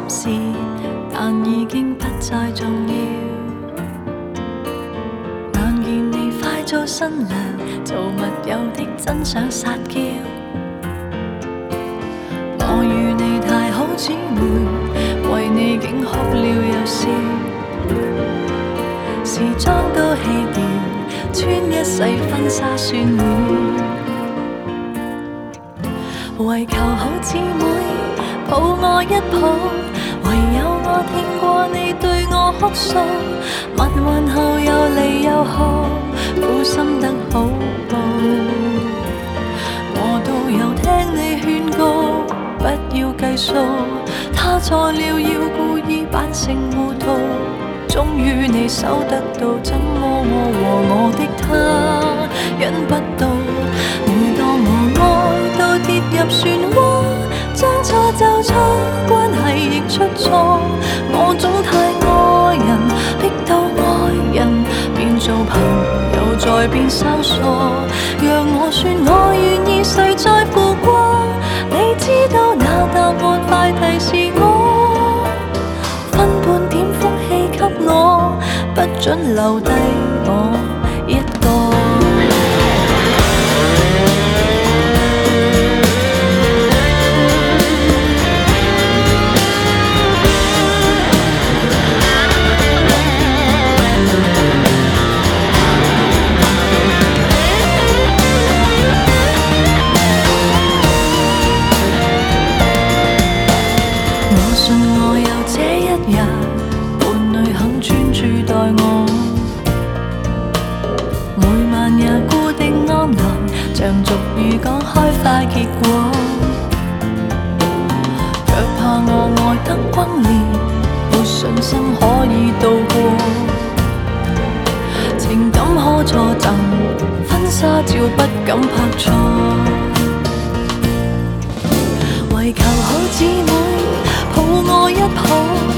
事，但已經不再重要。眼見你快做新娘，做密友的真想撒嬌。我與你太好姊妹，為你竟哭了又笑。時裝都棄掉，穿一世婚紗算了。為求好姊妹抱我一抱，唯有我聽過你對我哭訴，蜜運後又離又合，苦心得好報。我都有聽你勸告，不要計數，他錯了要故意扮成糊塗。終於你守得到，怎麼我和我的他忍不到？每當我愛到跌入漩渦，將錯就錯，關係亦出錯。我總太愛人，逼到愛人變做朋友，再變生疏。讓我說我願意，誰在乎過？你知道那答案，快提示我，分半點福氣給我，不准留低我一個。像俗語講開花結果，卻怕我愛得轟烈，沒信心可以渡過。情感可錯贈，婚紗照不敢拍錯。為求好姊妹抱我一抱，